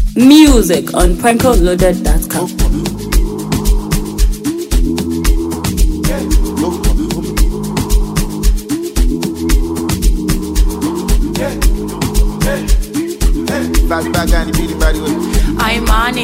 Music on prankoloaded.com. I'm money.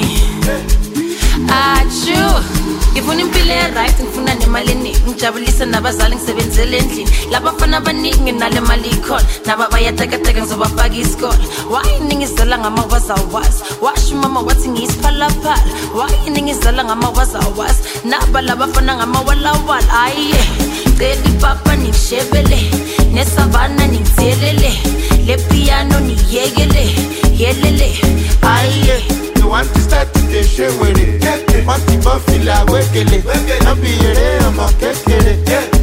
Achu. Ngifuna impilo right, ngifuna nemali eningi, ngijabulise nabazali ngisebenzele endlini. Labafana abaningi nale mali ikhona, naba bayatekateka ngizobafaka isikole. Why ningizela ngamawazawazi? Washo mama wathi ngisiphalaphala. Why ningizela ngamawazawazi? Naba labafana ngamawalawala. Aye, celi papa nishebele, nesavana nithelele, le piano niyekele, yelele. Aye. You want to start to the show with it. Want to feel like it. Don't be here, I'm a kekele.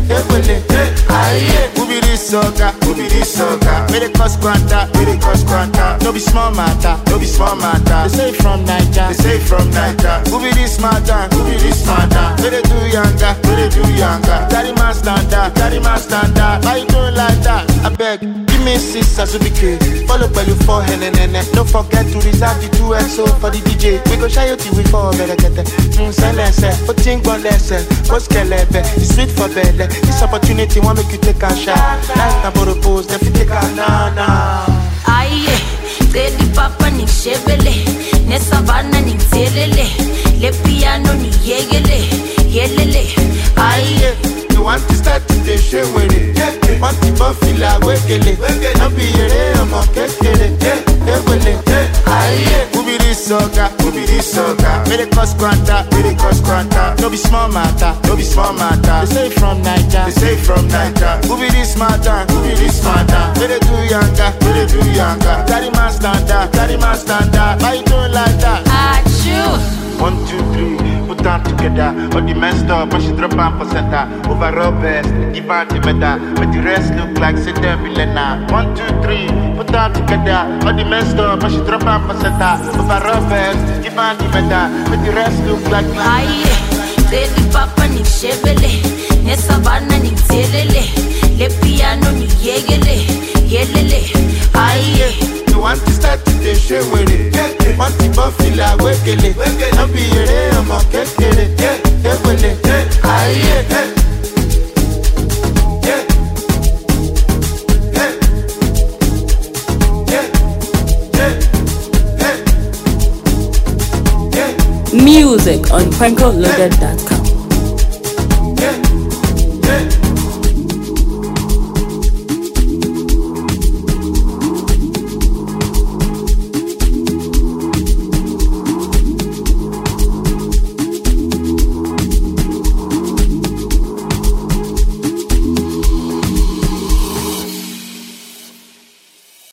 Aye, who be this soca? Very cost granta. No be small matter. They say from Niger. Who be this matter? Very do younger. Carry my standard. Why you doing like that? I beg, give me 6 as we be. Follow by you for henene. Don't forget to reserve the 2XO for the DJ. We go shy you till we fall better get it. But think on lesson. What's kelebe? It's sweet for belly. This opportunity won't make you take a shot. Like a pose, if you take a na. Aye, celi papa nishebele, nesavana nithelele, le piano niyekele, yelele. Aye, you want to start to the show with it. Want to feel like it. Don't be here, I'm a kekele. Aye, who be this soca? Very cost granta. No be small matter. They say from Niger. Who be this matter? Very do younger. Carry my standard. Why you doing like that? Achoo. 1, 2, 3, put them together. All the messed up, but she drop on for center. Overall best, give her the medal. But the rest look like Sita Milena. 1, 2, 3, put them together. All the messed up, but she drop on for center. Overall best, give her the medal. But the rest look like Aye, celi papa nishebele, nesavana nithelele, le piano niyekele, yelele. Aye, you want to start to the show with it. Want to feel like it. Don't be here, I'm a kekele. Aye. Music on prankoloaded.com.